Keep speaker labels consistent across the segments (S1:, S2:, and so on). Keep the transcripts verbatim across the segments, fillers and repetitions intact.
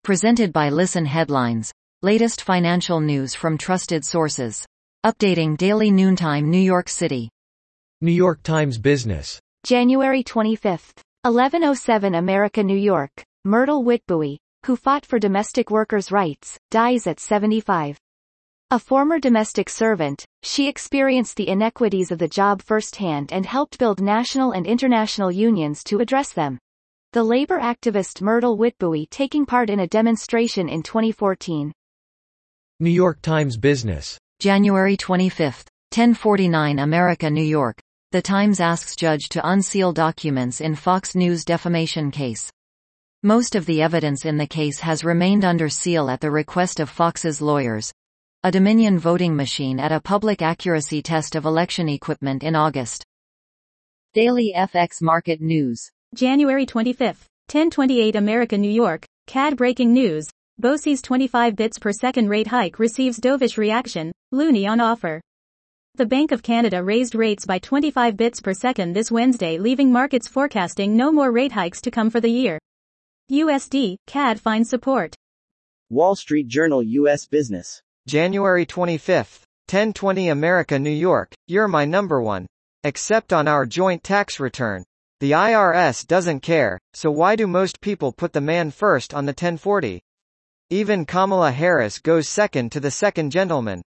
S1: Presented by Listen Headlines. Latest financial news from trusted sources. Updating daily noontime New York City.
S2: New York Times Business.
S3: January twenty-fifth. eleven oh seven America, New York. Myrtle Witbooi, who fought for domestic workers' rights, dies at seventy-five. A former domestic servant, she experienced the inequities of the job firsthand and helped build national and international unions to address them. The labor activist Myrtle Witbooi taking part in a demonstration in twenty fourteen.
S2: New York Times Business.
S1: January twenty-fifth. ten forty-nine America, New York. The Times asks judge to unseal documents in Fox News defamation case. Most of the evidence in the case has remained under seal at the request of Fox's lawyers. A Dominion voting machine at a public accuracy test of election equipment in August. Daily F X Market News.
S4: January twenty-fifth. ten twenty-eight America, New York. C A D breaking news. B O C's twenty-five bits per second rate hike receives dovish reaction. Loonie on offer. The Bank of Canada raised rates by twenty-five bits per second this Wednesday, leaving markets forecasting no more rate hikes to come for the year. U S D, C A D finds support.
S5: Wall Street Journal U S Business.
S6: January twenty-fifth. ten twenty America, New York. You're my number one. Except on our joint tax return. The I R S doesn't care, so why do most people put the man first on the ten forty? Even Kamala Harris goes second to the second gentleman.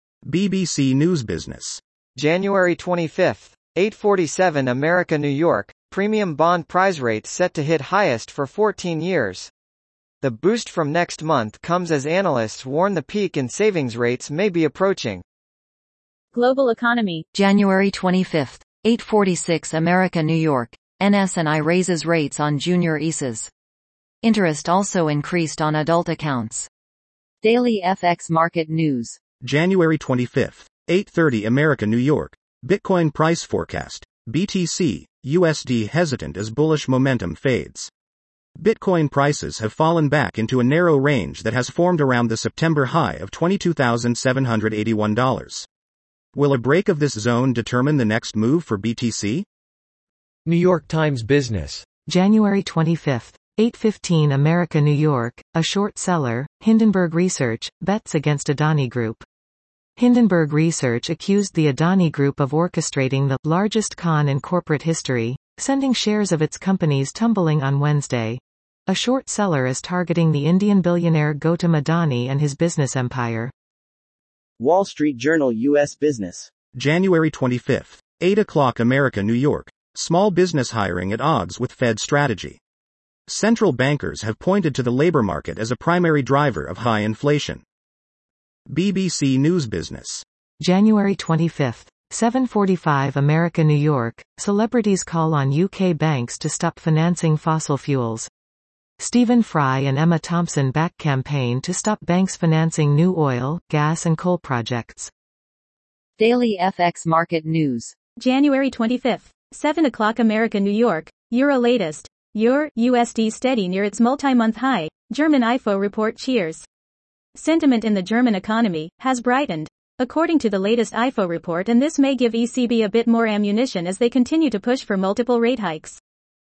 S7: B B C News Business.
S6: January twenty-fifth. eight forty-seven America, New York. Premium bond price rate set to hit highest for fourteen years. The boost from next month comes as analysts warn the peak in savings rates may be approaching.
S4: Global economy.
S1: January twenty-fifth. eight forty-six America, New York. N S and I raises rates on junior I S As. Interest also increased on adult accounts. Daily F X Market News.
S7: January twenty-fifth. eight thirty America, New York. Bitcoin price forecast. B T C, U S D hesitant as bullish momentum fades. Bitcoin prices have fallen back into a narrow range that has formed around the September high of twenty-two thousand seven hundred eighty-one dollars. Will a break of this zone determine the next move for B T C?
S2: New York Times Business.
S8: January twenty-fifth. eight fifteen America, New York. A short seller, Hindenburg Research, bets against Adani Group. Hindenburg Research accused the Adani Group of orchestrating the largest con in corporate history, sending shares of its companies tumbling on Wednesday. A short seller is targeting the Indian billionaire Gautam Adani and his business empire.
S5: Wall Street Journal U S Business.
S7: January twenty-fifth. eight o'clock America, New York. Small business hiring at odds with Fed strategy. Central bankers have pointed to the labor market as a primary driver of high inflation. B B C News Business.
S8: January twenty-fifth. seven forty-five America, New York. Celebrities call on U K banks to stop financing fossil fuels. Stephen Fry and Emma Thompson back campaign to stop banks financing new oil, gas and coal projects.
S1: Daily F X Market News.
S4: January twenty-fifth. seven o'clock America, New York. Euro latest. Euro, U S D steady near its multi-month high. German I F O report cheers. Sentiment in the German economy has brightened, according to the latest I F O report, and this may give E C B a bit more ammunition as they continue to push for multiple rate hikes.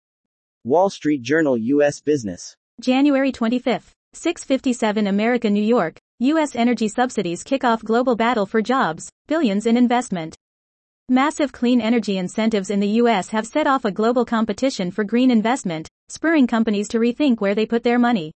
S5: Wall Street Journal U S Business.
S4: January twenty-fifth. six fifty-seven America, New York. U S energy subsidies kick off global battle for jobs, billions in investment. Massive clean energy incentives in the U S have set off a global competition for green investment, spurring companies to rethink where they put their money.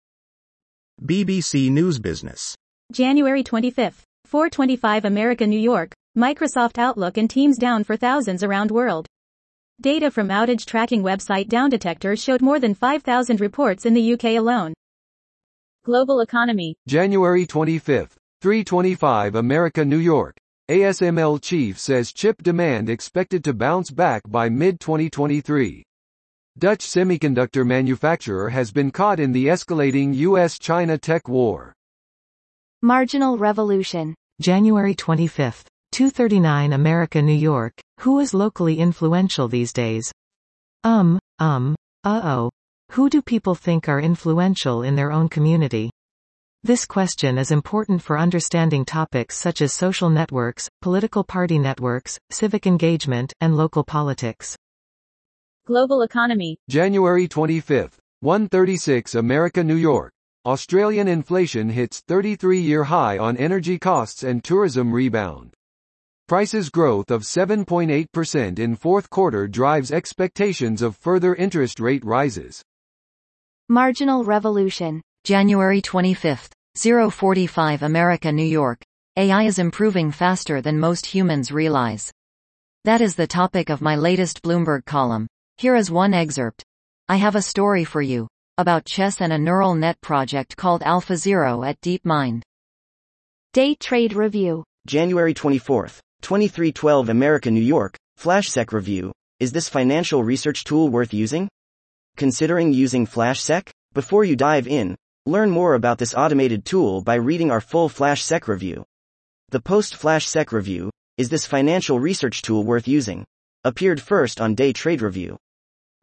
S7: B B C News Business.
S4: January twenty-fifth. four twenty-five America, New York. Microsoft Outlook and Teams down for thousands around world. Data from outage tracking website Downdetector showed more than five thousand reports in the U K alone. Global economy.
S9: January twenty-fifth. three twenty-five America, New York. A S M L chief says chip demand expected to bounce back by mid twenty twenty-three. Dutch semiconductor manufacturer has been caught in the escalating U S China tech war.
S3: Marginal Revolution.
S8: January twenty-fifth. two thirty-nine America, New York. Who is locally influential these days? Um, um, uh-oh. Who do people think are influential in their own community? This question is important for understanding topics such as social networks, political party networks, civic engagement, and local politics.
S4: Global economy.
S9: January twenty-fifth. one thirty-six America, New York. Australian inflation hits thirty-three-year high on energy costs and tourism rebound. Prices growth of seven point eight percent in fourth quarter drives expectations of further interest rate rises.
S3: Marginal revolution.
S1: January twenty-fifth, zero forty-five America, New York. A I is improving faster than most humans realize. That is the topic of my latest Bloomberg column. Here is one excerpt. I have a story for you about chess and a neural net project called AlphaZero at DeepMind.
S3: Day Trade Review.
S5: January twenty-fourth, twenty-three twelve America, New York. FlashSec Review. Is this financial research tool worth using? Considering using FlashSec? Before you dive in, learn more about this automated tool by reading our full FlashSec review. The post-FlashSec review, Is this financial research tool worth using? Appeared first on Day Trade Review.